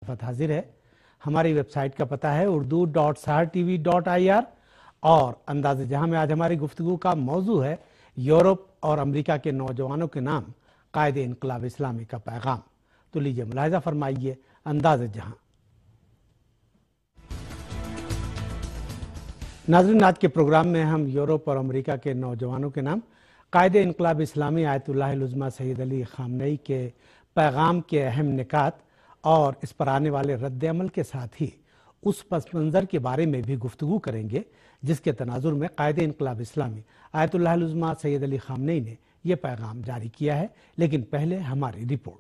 खिदमत हाजिर है। हमारी वेबसाइट का पता है urdu.sahartv.ir और अंदाज़े जहां में आज हमारी गुफ्तगू का मौजू है यूरोप और अमेरिका के नौजवानों के नाम कायदे इनकलाब इस्लामी का पैगाम। तो लीजिए मुलाहिजा फरमाइए अंदाज़े जहां। नाज़रीन, आज के प्रोग्राम में हम यूरोप और अमेरिका के नौजवानों के नाम कायदे इनकलाब इस्लामी आयतुल्लाह उज़्मा सैयद अली ख़ामनेई के पैगाम के अहम निकात और इस पर आने वाले रद्द अमल के साथ ही उस पस मंज़र के बारे में भी गुफ्तगू करेंगे जिसके तनाजुर में कायदे इनकलाब इस्लामी आयतुल्लाह उज़्मा सैयद अली ख़ामनेई ने यह पैगाम जारी किया है। लेकिन पहले हमारी रिपोर्ट।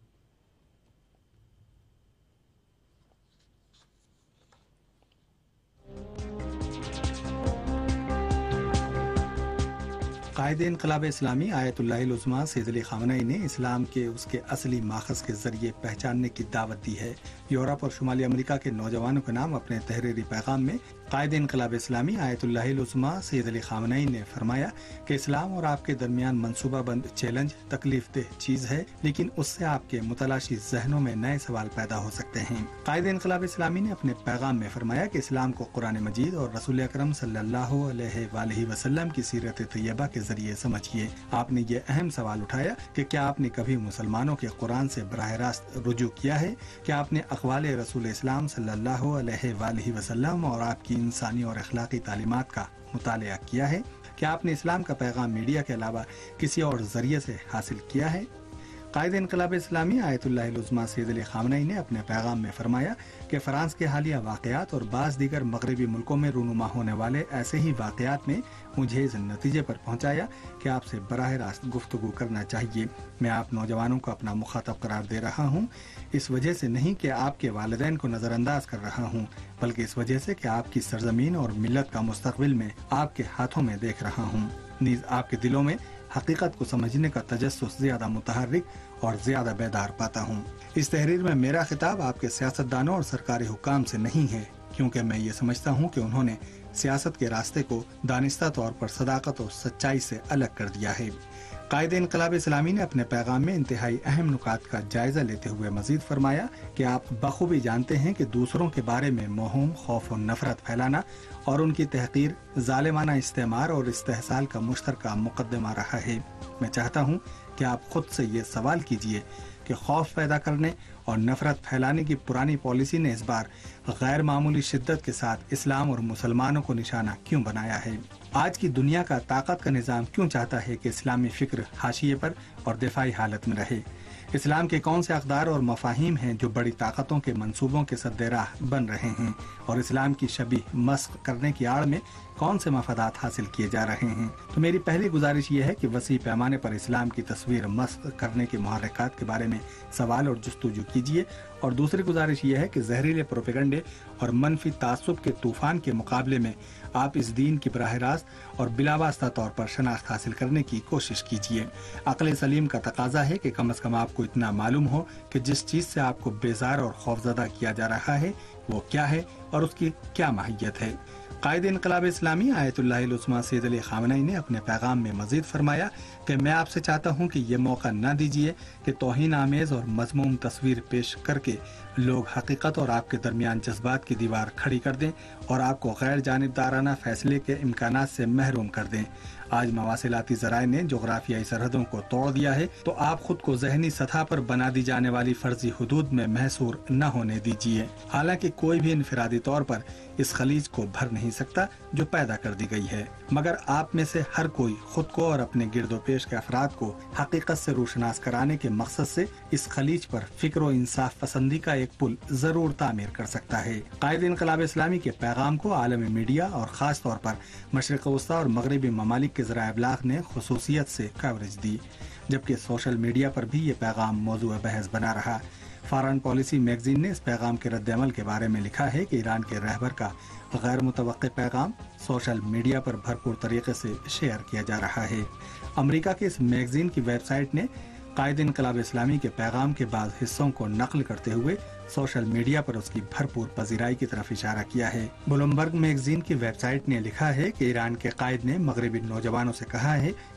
कायदे इनकलाब इस्लामी आयतुल्लाह उज़्मा सैयद अली ख़ामनेई ने इस्लाम के उसके असली माखज़ के ज़रिए पहचानने की दावत दी है। यूरोप और शुमाली अमेरिका के नौजवानों के नाम अपने तहरीरी पैगाम में कायदे इनकलाब इस्लामी आयतुल्लाह उज़्मा सैयद अली ख़ामनेई ने फरमाया कि इस्लाम और आपके दरमियान मनसूबाबंद चैलेंज तकलीफ देह चीज़ है, लेकिन उससे आपके मुतलाशी जहनों में नए सवाल पैदा हो सकते हैं। कायदे इनकलाब इस्लामी ने अपने पैगाम में फरमाया कि इस्लाम को कुरान मजीद और रसूल अकरम सल्लल्लाहु अलैहि वसल्लम की सीरत तैयबा के जरिए समझिए। आपने ये अहम सवाल उठाया कि क्या आपने कभी मुसलमानों के कुरान से बराह रास्त रुजू किया है? क्या आपने अक़वाले रसूल इस्लाम सल्लल्लाहु अलैहि वसल्लम और आपकी इंसानी और अखलाकी तालीमात का मुतालिया किया है? क्या आपने इस्लाम का पैगाम मीडिया के अलावा किसी और जरिए से हासिल किया है? कायदे इनकलाब इस्लामी आयतुल्लाह उज़्मा सैयद अली ख़ामनेई ने अपने पैगाम में फरमाया कि फ्रांस के हालिया वाक़यात और बाज़ दीगर मगरबी मुल्कों में रूनुमा होने वाले ऐसे ही वाक़यात ने मुझे इस नतीजे पर पहुँचाया कि आपसे बराह रास्त गुफ्तगू करना चाहिए। मैं आप नौजवानों को अपना मुखातब करार दे रहा हूँ, इस वजह से नहीं कि आपके वालिदैन को नज़रअंदाज कर रहा हूँ, बल्कि इस वजह से कि आपकी सरजमीन और मिल्लत का मुस्तक़बिल में आपके हाथों में देख रहा हूँ। नीज़ आपके दिलों में हकीकत को समझने का तजस्सुस ज्यादा मुतहर्रिक और ज्यादा बेदार पाता हूँ। इस तहरीर में मेरा खिताब आपके सियासतदानों और सरकारी हुकाम से नहीं है, क्योंकि मैं ये समझता हूँ कि उन्होंने सियासत के रास्ते को दानिस्ता तौर पर सदाकत और सच्चाई से अलग कर दिया है। कायदे इनकलाब इस्लामी ने अपने पैगाम में इंतहाई अहम नुकात का जायजा लेते हुए मजीद फरमाया कि आप बखूबी जानते हैं कि दूसरों के बारे में मोहम, खौफ और नफरत फैलाना और उनकी तहकीर जालिमाना इस्तेमार और इस्तेहसाल का मुश्तरका मुकदमा रहा है। मैं चाहता हूँ कि आप खुद से ये सवाल कीजिए कि खौफ पैदा करने और नफरत फैलाने की पुरानी पॉलिसी ने इस बार गैर मामूली शिद्दत के साथ इस्लाम और मुसलमानों को निशाना क्यों बनाया है? आज की दुनिया का ताकत का निज़ाम क्यों चाहता है कि इस्लामी फिक्र हाशिए पर और दिफाई हालत में रहे? इस्लाम के कौन से अक़दार और मफाहिम हैं जो बड़ी ताकतों के मंसूबों के सद्दे-राह बन रहे हैं और इस्लाम की शबीह मस्ख करने की आड़ में कौन से मफादात हासिल किए जा रहे हैं? तो मेरी पहली गुजारिश ये है कि वसी पैमाने पर इस्लाम की तस्वीर मस्ख करने के मुहर्रिकात के बारे में सवाल और जुस्तुजू कीजिए, और दूसरी गुजारिश ये है कि जहरीले प्रोपेगंडे और मनफी तासुब के तूफान के मुकाबले में आप इस दीन की बराह रास्त और बिलावास्ता तौर पर शनाख्त हासिल करने की कोशिश कीजिए। अक्ल सलीम का तकाजा है कि कम से कम आपको इतना मालूम हो कि जिस चीज से आपको बेजार और खौफजदा किया जा रहा है वो क्या है और उसकी क्या माहियत है। कायदे इनकलाब इस्लामी आयतुल्लाह उज़्मा सैयद अली ख़ामनेई ने अपने पैगाम में मजीद फरमाया कि मैं आपसे चाहता हूँ कि ये मौका न दीजिए कि तौहीन आमेज़ और मज़मूम तस्वीर पेश करके लोग हकीकत और आपके दरमियान जज्बात की दीवार खड़ी कर दें और आपको गैर जानिबदाराना फैसले के इम्कानात से महरूम कर दें। आज मवासिलाती ज़राए ने जोग्राफियाई सरहदों को तोड़ दिया है, तो आप खुद को जहनी सतह पर बना दी जाने वाली फर्जी हुदूद में महसूर न होने दीजिए। हालांकि कोई भी इनफरादी तौर पर इस खलीज को भर नहीं सकता जो पैदा कर दी गई है, मगर आप में से हर कोई खुद को और अपने गिरदो पेश के अफराद को हकीकत से रोशनास कराने के मकसद से इस खलीज पर फिक्र और इंसाफ पसंदी का एक पुल जरूर तामीर कर सकता है। कायदे इनकलाब इस्लामी के पैगाम को आलमी मीडिया और खास तौर पर मशरिक़ वस्ता और मगरबी ममालिक के ज़राए इब्लाग ने खुसूसियत से कवरेज दी, जबकि सोशल मीडिया पर भी ये पैगाम मौजूद बहस बना रहा। फॉरेन पॉलिसी मैगजीन ने इस पैगाम के रद्द अमल के बारे में लिखा है कि ईरान के रहबर का गैर मुतवक्के पैगाम सोशल मीडिया पर भरपूर तरीके से शेयर किया जा रहा है। अमेरिका के इस मैगजीन की वेबसाइट ने कायदे इनकलाब इस्लामी के पैगाम के बाद हिस्सों को नकल करते हुए सोशल मीडिया पर उसकी भरपूर पजीराई की तरफ इशारा किया है। ब्लूमबर्ग मैगजीन की वेबसाइट ने लिखा है कि ईरान के कायद ने मगरबी नौजवानों से कहा है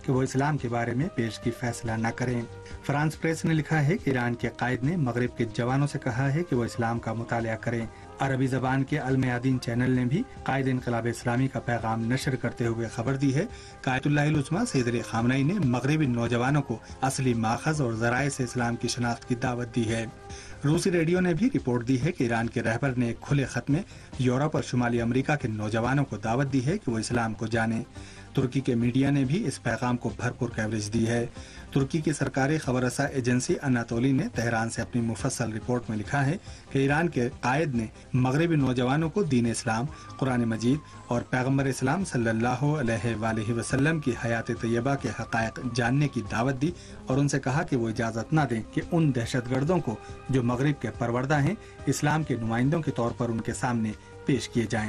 کہ وہ اسلام کے بارے میں پیشگی فیصلہ نہ کریں۔ فرانس پریس نے لکھا ہے کہ ایران کے قائد نے مغرب کے جوانوں سے کہا ہے کہ وہ اسلام کا مطالعہ کریں۔ عربی زبان کے المیادین چینل نے بھی قائد انقلاب اسلامی کا پیغام نشر کرتے ہوئے خبر دی ہے کہ آیت اللہ العظمہ سید علی خامنئی نے مغربی نوجوانوں کو اصلی ماخذ اور ذرائع سے اسلام کی شناخت کی دعوت دی ہے۔ روسی ریڈیو نے بھی رپورٹ دی ہے کہ ایران کے رہبر نے ایک کھلے خط میں یورپ اور شمالی امریکہ کے نوجوانوں کو دعوت دی ہے کہ وہ اسلام کو جانیں۔ ترکی کے میڈیا نے بھی اس پیغام کو بھرپور کوریج دی ہے۔ ترکی کی سرکاری خبر رساں ایجنسی اناتولی نے تہران سے اپنی مفصل رپورٹ میں لکھا ہے کہ ایران کے قائد نے مغربی نوجوانوں کو دین اسلام، قرآن مجید اور پیغمبر اسلام صلی اللہ علیہ وآلہ وسلم کی حیات طیبہ کے حقائق جاننے کی دعوت دی اور ان سے کہا کہ وہ اجازت نہ دیں کہ ان دہشت گردوں کو جو مغرب کے پروردہ ہیں اسلام کے نمائندوں کے طور پر ان کے سامنے پیش کیے جائیں۔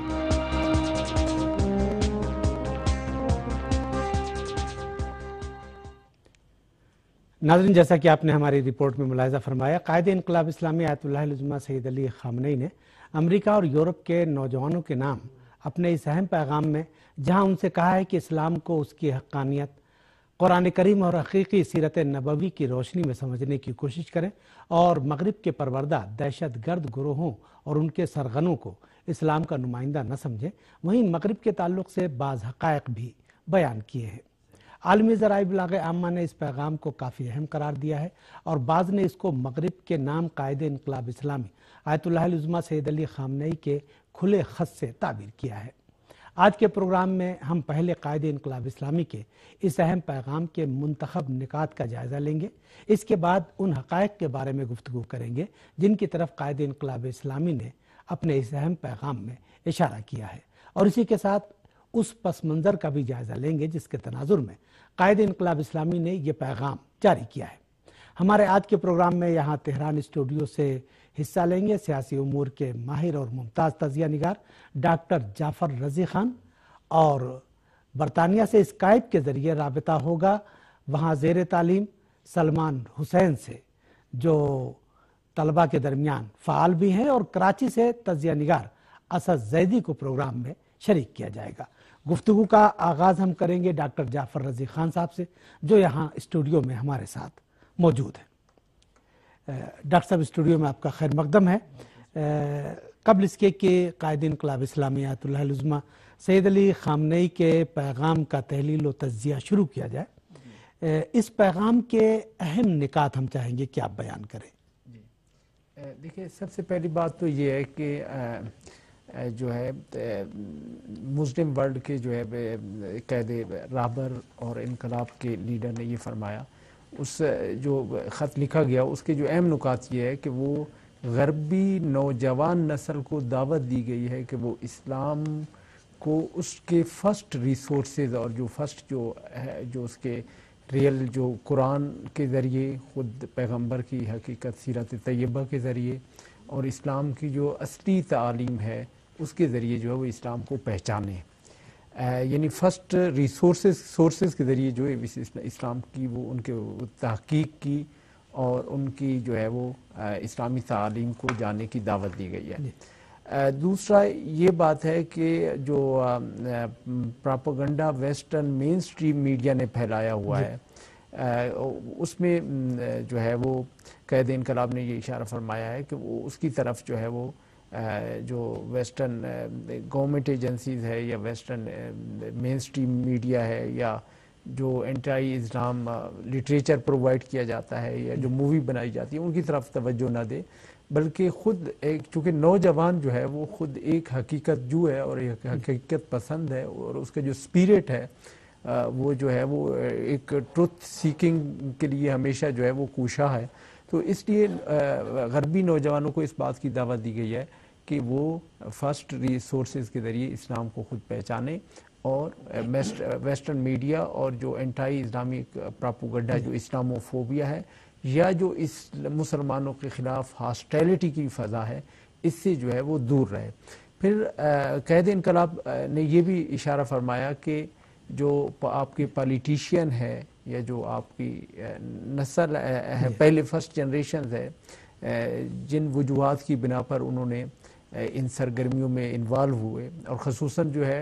ناظرین، جیسا کہ آپ نے ہماری رپورٹ میں ملاحظہ فرمایا، قائد انقلاب اسلامی آیت اللہ العظمہ سید علی خامنئی نے امریکہ اور یورپ کے نوجوانوں کے نام اپنے اس اہم پیغام میں جہاں ان سے کہا ہے کہ اسلام کو اس کی حقانیت، قرآن کریم اور حقیقی سیرت نبوی کی روشنی میں سمجھنے کی کوشش کریں اور مغرب کے پروردہ دہشت گرد گروہوں اور ان کے سرغنوں کو اسلام کا نمائندہ نہ سمجھیں، وہیں مغرب کے تعلق سے بعض حقائق بھی بیان کیے ہیں۔ عالمی ذرائع ابلاغ عامہ نے اس پیغام کو کافی اہم قرار دیا ہے اور بعض نے اس کو مغرب کے نام قائد انقلاب اسلامی آیت اللہ العظمہ سید علی خامنئی کے کھلے خط سے تعبیر کیا ہے۔ آج کے پروگرام میں ہم پہلے قائد انقلاب اسلامی کے اس اہم پیغام کے منتخب نکات کا جائزہ لیں گے، اس کے بعد ان حقائق کے بارے میں گفتگو کریں گے جن کی طرف قائد انقلاب اسلامی نے اپنے اس اہم پیغام میں اشارہ کیا ہے، اور اسی کے ساتھ اس پس منظر کا بھی جائزہ لیں گے جس کے تناظر میں قائد انقلاب اسلامی نے یہ پیغام جاری کیا ہے۔ ہمارے آج کے پروگرام میں یہاں تہران اسٹوڈیو سے حصہ لیں گے سیاسی امور کے ماہر اور ممتاز تجزیہ نگار ڈاکٹر جعفر رضی خان، اور برطانیہ سے اسکائپ کے ذریعے رابطہ ہوگا وہاں زیر تعلیم سلمان حسین سے، جو طلبہ کے درمیان فعال بھی ہیں، اور کراچی سے تجزیہ نگار اسد زیدی کو پروگرام میں شریک کیا جائے گا۔ گفتگو کا آغاز ہم کریں گے ڈاکٹر جعفر رضی خان صاحب سے جو یہاں اسٹوڈیو میں ہمارے ساتھ موجود ہیں۔ ڈاکٹر صاحب، اسٹوڈیو میں آپ کا خیر مقدم ہے۔ قبل اس کے کہ قائد انقلاب اسلامی آیت اللہ العظمہ سید علی خامنئی کے پیغام کا تحلیل و تجزیہ شروع کیا جائے، اس پیغام کے اہم نکات ہم چاہیں گے کہ آپ بیان کریں۔ دیکھیں، سب سے پہلی بات تو یہ ہے کہ جو ہے مسلم ورلڈ کے جو ہے قائد رہبر اور انقلاب کے لیڈر نے یہ فرمایا، اس جو خط لکھا گیا اس کے جو اہم نکات یہ ہے کہ وہ غربی نوجوان نسل کو دعوت دی گئی ہے کہ وہ اسلام کو اس کے فرسٹ ریسورسز اور جو فرسٹ جو ہے جو اس کے ریئل جو قرآن کے ذریعے، خود پیغمبر کی حقیقت سیرت طیبہ کے ذریعے اور اسلام کی جو اصلی تعلیم ہے اس کے ذریعے جو ہے وہ اسلام کو پہچانے، یعنی فرسٹ سورسز کے ذریعے جو ہے اسلام کی وہ ان کے تحقیق کی اور ان کی جو ہے وہ اسلامی تعلیم کو جاننے کی دعوت دی گئی ہے۔ دوسرا یہ بات ہے کہ جو propaganda western mainstream media نے پھیلایا ہوا ہے، اس میں جو ہے وہ قائد انقلاب نے یہ اشارہ فرمایا ہے کہ وہ اس کی طرف جو ہے وہ جو ویسٹرن گورنمنٹ ایجنسیز ہے یا ویسٹرن مین سٹریم میڈیا ہے یا جو اینٹائی اسلام لٹریچر پرووائڈ کیا جاتا ہے یا جو مووی بنائی جاتی ہے ان کی طرف توجہ نہ دے، بلکہ خود ایک چونکہ نوجوان جو ہے وہ خود ایک حقیقت جو ہے اور ایک حقیقت پسند ہے اور اس کا جو اسپیرٹ ہے وہ جو ہے وہ ایک ٹروتھ سیکنگ کے لیے ہمیشہ جو ہے وہ کوشاں ہے، تو اس لیے غربی نوجوانوں کو اس بات کی دعوت دی گئی ہے کہ وہ فرسٹ ریسورسز کے ذریعے اسلام کو خود پہچانے اور ویسٹرن میڈیا اور جو اینٹائی اسلامک پراپوگنڈا جو اسلاموفوبیا ہے یا جو اس مسلمانوں کے خلاف ہاسٹیلٹی کی فضا ہے اس سے جو ہے وہ دور رہے۔ پھر قائد انقلاب نے یہ بھی اشارہ فرمایا کہ جو آپ کے پالیٹیشین ہے یا جو آپ کی نسل ہے پہلے فرسٹ جنریشنز ہے جن وجوہات کی بنا پر انہوں نے ان سرگرمیوں میں انوالو ہوئے اور خصوصاً جو ہے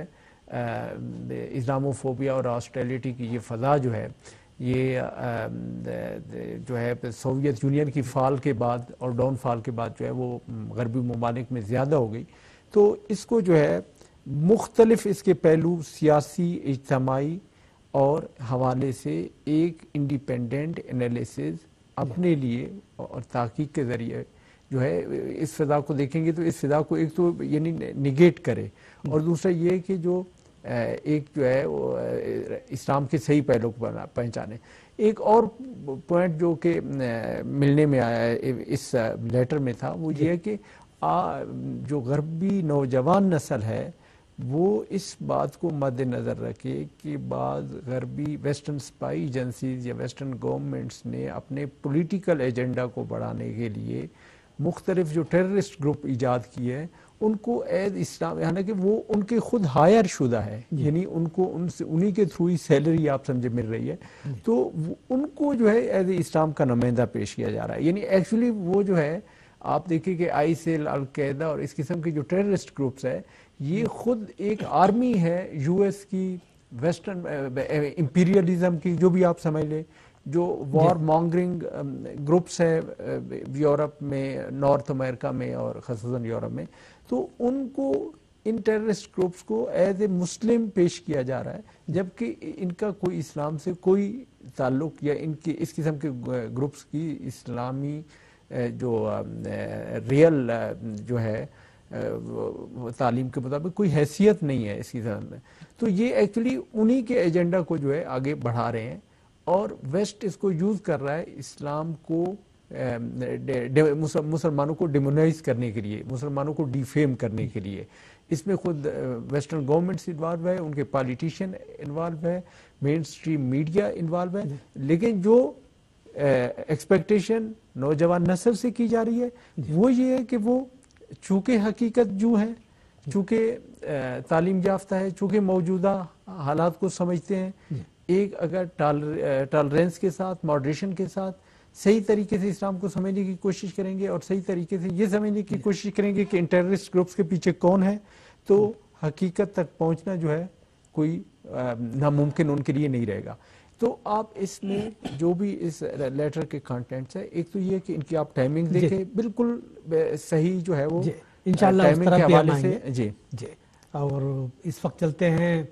اسلاموفوبیا اور ہاسٹیلٹی کی یہ فضا جو ہے یہ جو ہے سوویت یونین کی فال کے بعد اور ڈاؤن فال کے بعد جو ہے وہ غربی ممالک میں زیادہ ہو گئی. تو اس کو جو ہے مختلف اس کے پہلو سیاسی اجتماعی اور حوالے سے ایک انڈیپینڈنٹ انالیسز اپنے لیے اور تحقیق کے ذریعے جو ہے اس فضا کو دیکھیں گے تو اس فضا کو ایک تو یعنی نگیٹ کرے اور دوسرا یہ کہ جو ایک جو ہے اسلام کے صحیح پہلو کو پہچانے. ایک اور پوائنٹ جو کہ ملنے میں آیا ہے اس لیٹر میں تھا وہ یہ ہے کہ جو غربی نوجوان نسل ہے وہ اس بات کو مد نظر رکھے کہ بعض غربی ویسٹرن اسپائی ایجنسیز یا ویسٹرن گورنمنٹس نے اپنے پولیٹیکل ایجنڈا کو بڑھانے کے لیے مختلف جو ٹیررسٹ گروپ ایجاد کیے ہیں ان کو ایز اسلام حالانکہ وہ ان کے خود ہائر شدہ ہے یعنی ان کو انہی کے تھرو ہی سیلری آپ سمجھے مل رہی ہے تو ان کو جو ہے ایز اسلام کا نمائندہ پیش کیا جا رہا ہے. یعنی ایکچولی وہ جو ہے آپ دیکھیں کہ ISIL القاعدہ اور اس قسم کے جو ٹیررسٹ گروپس ہے یہ خود ایک آرمی ہے US کی ویسٹرن امپیریلزم کی جو بھی آپ سمجھ لیں جو وار مانگرنگ گروپس ہے یورپ میں نارتھ امریکہ میں اور خصوصاً یورپ میں تو ان کو ان ٹیررسٹ گروپس کو ایز اے مسلم پیش کیا جا رہا ہے جبکہ ان کا کوئی اسلام سے کوئی تعلق یا ان کے اس قسم کے گروپس کی اسلامی جو ریئل جو ہے تعلیم کے مطابق کوئی حیثیت نہیں ہے اس کی طرح میں. تو یہ ایکچولی انہی کے ایجنڈا کو جو ہے آگے بڑھا رہے ہیں اور ویسٹ اس کو یوز کر رہا ہے اسلام کو مسلمانوں کو ڈیمونائز کرنے کے لیے مسلمانوں کو ڈیفیم کرنے کے لیے. اس میں خود ویسٹرن گورنمنٹس انوالو ہے ان کے پالیٹیشین انوالو ہے مین اسٹریم میڈیا انوالو ہے لیکن جو ایکسپیکٹیشن نوجوان نسل سے کی جا رہی ہے وہ یہ ہے کہ وہ چونکہ حقیقت جو ہے چونکہ تعلیم یافتہ ہے چونکہ موجودہ حالات کو سمجھتے ہیں ایک اگر ٹالرنس کے ساتھ ماڈریشن کے ساتھ صحیح طریقے سے اسلام کو سمجھنے کی کوشش کریں گے اور صحیح طریقے سے یہ سمجھنے کی کوشش کریں گے کہ ان ٹیررسٹ گروپس کے پیچھے کون ہے تو حقیقت تک پہنچنا جو ہے کوئی ناممکن ان کے لیے نہیں رہے گا. تو آپ اس میں جو بھی اس لیٹر کے کانٹینٹس ہے ایک تو یہ کہ ان کی آپ ٹائمنگ دیکھیں بالکل صحیح جو ہے وہ انشاءاللہ اس طرف بھی ہم آئیں گے. جی اور اس وقت چلتے ہیں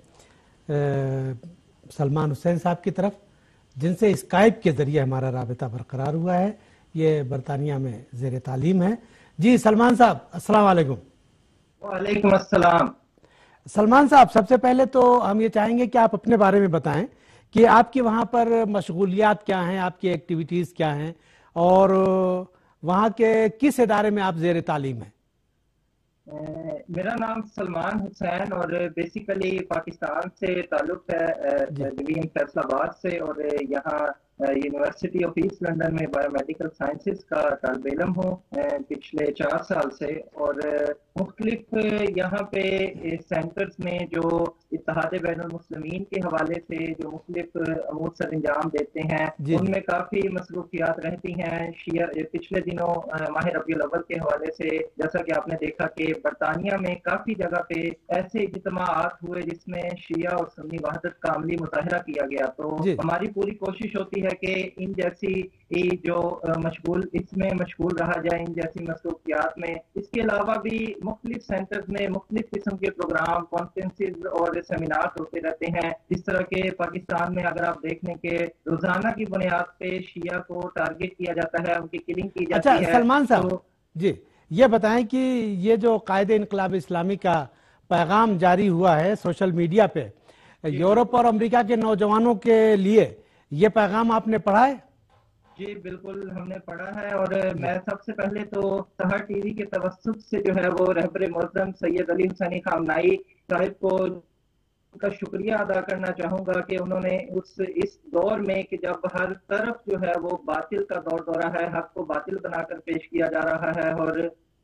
سلمان حسین صاحب کی طرف جن سے اسکائپ کے ذریعے ہمارا رابطہ برقرار ہوا ہے. یہ برطانیہ میں زیر تعلیم ہے. جی سلمان صاحب السلام علیکم. وعلیکم السلام. سلمان صاحب سب سے پہلے تو ہم یہ چاہیں گے کہ آپ اپنے بارے میں بتائیں کہ آپ کی وہاں پر مشغولیات کیا ہیں آپ کی ایکٹیویٹیز کیا ہیں اور وہاں کے کس ادارے میں آپ زیر تعلیم ہیں. میرا نام سلمان حسین اور بیسیکلی پاکستان سے تعلق ہے ڈویژن فیصل آباد سے اور یہاں یونیورسٹی آف ایسٹ لندن میں بایو میڈیکل سائنسز کا طالب علم ہوں پچھلے 4 سال سے اور مختلف یہاں پہ سینٹرز میں جو اتحاد بین المسلمین کے حوالے سے جو مختلف امور سر انجام دیتے ہیں ان میں کافی مصروفیات رہتی ہیں. پچھلے دنوں ماہ ربیع الاول کے حوالے سے جیسا کہ آپ نے دیکھا کہ برطانیہ میں کافی جگہ پہ ایسے اجتماعات ہوئے جس میں شیعہ اور سنی وحدت کا عملی مظاہرہ کیا گیا. تو ہماری پوری کوشش ہوتی ہے کہ ان جیسی جو اس میں مشغول رہا جائے ان جیسی مصروفیات میں. اس کے علاوہ بھی مختلف سینٹرز میں مختلف قسم کے پروگرام کانفرنسز اور سیمینار ہوتے رہتے ہیں. جس طرح کے پاکستان میں اگر آپ دیکھیں کہ روزانہ کی بنیاد پہ شیعہ کو ٹارگٹ کیا جاتا ہے ان کی کلنگ کی جاتی ہے. اچھا سلمان صاحب جی یہ بتائیں کہ یہ جو قائد انقلاب اسلامی کا پیغام جاری ہوا ہے سوشل میڈیا پہ یورپ اور امریکہ کے نوجوانوں کے لیے یہ پیغام آپ نے پڑھا ہے؟ جی بالکل ہم نے پڑھا ہے اور میں سب سے پہلے تو سحر ٹی وی کے توسط سے جو ہے وہ رہبر معظم سید علی حسینی خامنائی صاحب کو کا شکریہ ادا کرنا چاہوں گا کہ انہوں نے اس دور میں کہ جب ہر طرف جو ہے وہ باطل کا دور دورہ ہے حق کو باطل بنا کر پیش کیا جا رہا ہے اور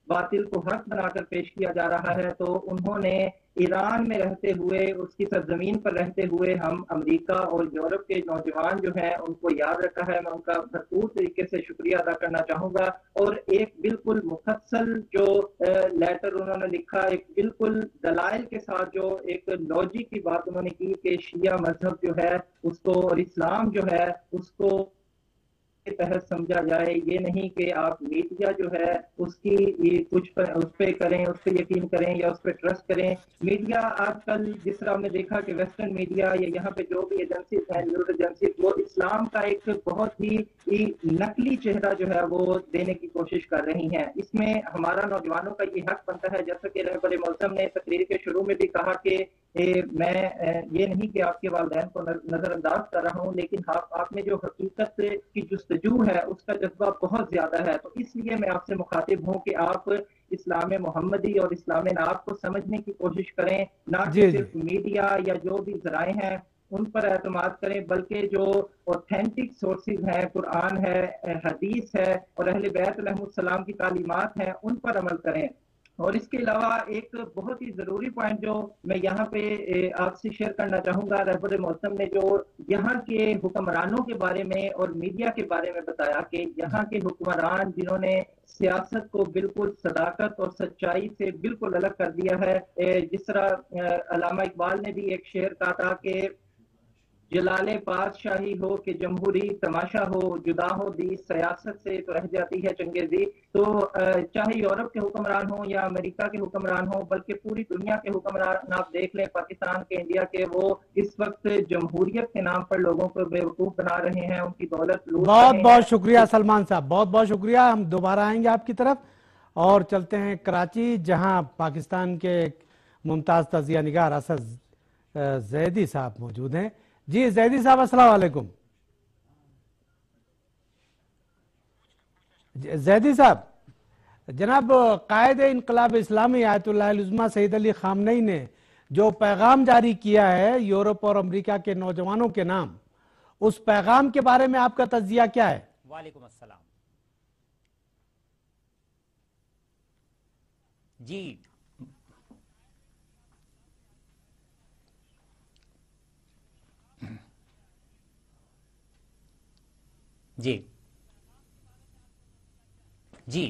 باطل کو حق بنا کر پیش کیا جا رہا ہے، تو انہوں نے ایران میں رہتے ہوئے، اس کی سرزمین پر رہتے ہوئے ہم امریکہ اور یورپ کے نوجوان جو ہیں ان کو یاد رکھا ہے۔ میں ان کا بھرپور طریقے سے شکریہ ادا کرنا چاہوں گا، اور ایک بالکل مفصل جو لیٹر انہوں نے لکھا، ایک بالکل دلائل کے ساتھ جو ایک لاجک کی بات انہوں نے کی کہ شیعہ مذہب جو ہے اس کو اور اسلام جو ہے اس کو تحت سمجھا جائے، یہ نہیں کہ آپ میڈیا جو ہے اس کی کچھ اس پہ کریں، اس پہ یقین کریں یا اس پہ ٹرسٹ کریں۔ میڈیا آج کل جس طرح ہم نے دیکھا کہ ویسٹرن میڈیا یا یہاں پہ جو بھی ایجنسیز ہیں، نیوز ایجنسیز، وہ اسلام کا ایک بہت ہی نقلی چہرہ جو ہے وہ دینے کی کوشش کر رہی ہیں۔ اس میں ہمارا نوجوانوں کا یہ حق بنتا ہے، جیسا کہ رہبر معظم نے تقریر کے شروع میں بھی کہا کہ میں یہ نہیں کہ آپ کے والدین کو نظر انداز کر رہا ہوں، لیکن آپ میں جو حقیقت کی جستجو ہے اس کا جذبہ بہت زیادہ ہے، تو اس لیے میں آپ سے مخاطب ہوں کہ آپ اسلام محمدی اور اسلام ناب کو سمجھنے کی کوشش کریں، نہ کہ صرف میڈیا یا جو بھی ذرائع ہیں ان پر اعتماد کریں، بلکہ جو اوتھینٹک سورسز ہیں، قرآن ہے، حدیث ہے اور اہل بیت علیہ السلام کی تعلیمات ہیں، ان پر عمل کریں۔ اور اس کے علاوہ ایک بہت ہی ضروری پوائنٹ جو میں یہاں پہ آپ سے شیئر کرنا چاہوں گا، رہبر معظم نے جو یہاں کے حکمرانوں کے بارے میں اور میڈیا کے بارے میں بتایا کہ یہاں کے حکمران جنہوں نے سیاست کو بالکل صداقت اور سچائی سے بالکل الگ کر دیا ہے، جس طرح علامہ اقبال نے بھی ایک شعر کہا تھا کہ جلال بادشاہی ہو کہ جمہوری تماشا ہو، جدا ہو دی سیاست سے تو رہ جاتی ہے چنگیزی۔ تو چاہے یورپ کے حکمران ہوں یا امریکہ کے حکمران ہوں، بلکہ پوری دنیا کے حکمران آپ دیکھ لیں، پاکستان کے، انڈیا کے، وہ اس وقت جمہوریت کے نام پر لوگوں کو بیوقوف بنا رہے ہیں، ان کی دولت لوٹ رہے ہیں۔ بہت بہت شکریہ سلمان صاحب، بہت بہت شکریہ۔ ہم دوبارہ آئیں گے آپ کی طرف اور چلتے ہیں کراچی، جہاں پاکستان کے ممتاز تجزیہ نگار اسد زیدی صاحب موجود ہیں۔ جی زیدی صاحب السلام علیکم۔ زیدی صاحب، جناب قائد انقلاب اسلامی آیت اللہ العظمہ سید علی خامنئی نے جو پیغام جاری کیا ہے یورپ اور امریکہ کے نوجوانوں کے نام، اس پیغام کے بارے میں آپ کا تجزیہ کیا ہے؟ وعلیکم السلام۔ جی جی جی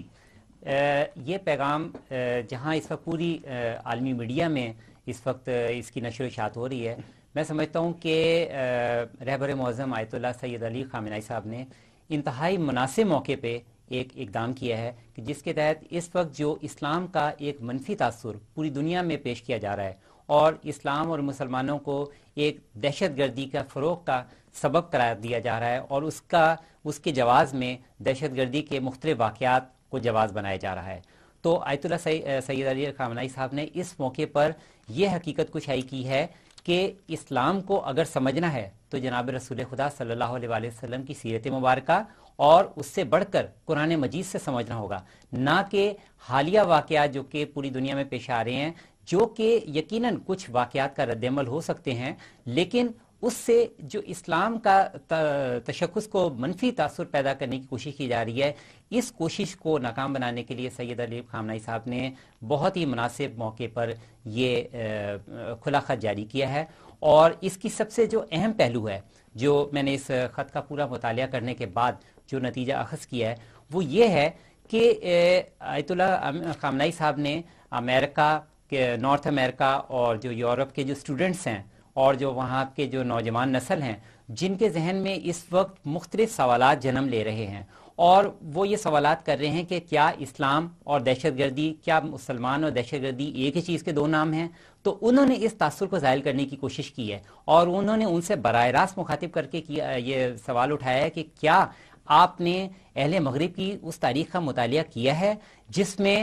یہ پیغام جہاں اس وقت پوری عالمی میڈیا میں اس وقت اس کی نشر و اشاعت ہو رہی ہے، میں سمجھتا ہوں کہ رہبر معظم آیت اللہ سید علی خامنئی صاحب نے انتہائی مناسب موقع پہ ایک اقدام کیا ہے کہ جس کے تحت اس وقت جو اسلام کا ایک منفی تاثر پوری دنیا میں پیش کیا جا رہا ہے اور اسلام اور مسلمانوں کو ایک دہشت گردی کا فروغ کا سبب قرار دیا جا رہا ہے، اور اس کے جواز میں دہشت گردی کے مختلف واقعات کو جواز بنایا جا رہا ہے۔ تو آیت اللہ سید علی خامنئی صاحب نے اس موقع پر یہ حقیقت کشائی کی ہے کہ اسلام کو اگر سمجھنا ہے تو جناب رسول خدا صلی اللہ علیہ وآلہ وسلم کی سیرت مبارکہ اور اس سے بڑھ کر قرآن مجید سے سمجھنا ہوگا، نہ کہ حالیہ واقعات جو کہ پوری دنیا میں پیش آ رہے ہیں، جو کہ یقیناً کچھ واقعات کا رد عمل ہو سکتے ہیں، لیکن اس سے جو اسلام کا تشخص کو منفی تاثر پیدا کرنے کی کوشش کی جا رہی ہے، اس کوشش کو ناکام بنانے کے لیے سید علی خامنئی صاحب نے بہت ہی مناسب موقع پر یہ کھلا خط جاری کیا ہے۔ اور اس کی سب سے جو اہم پہلو ہے، جو میں نے اس خط کا پورا مطالعہ کرنے کے بعد جو نتیجہ اخذ کیا ہے، وہ یہ ہے کہ آیت اللہ خامنئی صاحب نے امریکہ کے، نارتھ امریکہ اور جو یورپ کے جو اسٹوڈنٹس ہیں اور جو وہاں کے جو نوجوان نسل ہیں، جن کے ذہن میں اس وقت مختلف سوالات جنم لے رہے ہیں، اور وہ یہ سوالات کر رہے ہیں کہ کیا اسلام اور دہشت گردی، کیا مسلمان اور دہشت گردی ایک ہی چیز کے دو نام ہیں؟ تو انہوں نے اس تاثر کو ظاہر کرنے کی کوشش کی ہے، اور انہوں نے ان سے براہ راست مخاطب کر کے یہ سوال اٹھایا ہے کہ کیا آپ نے اہل مغرب کی اس تاریخ کا مطالعہ کیا ہے جس میں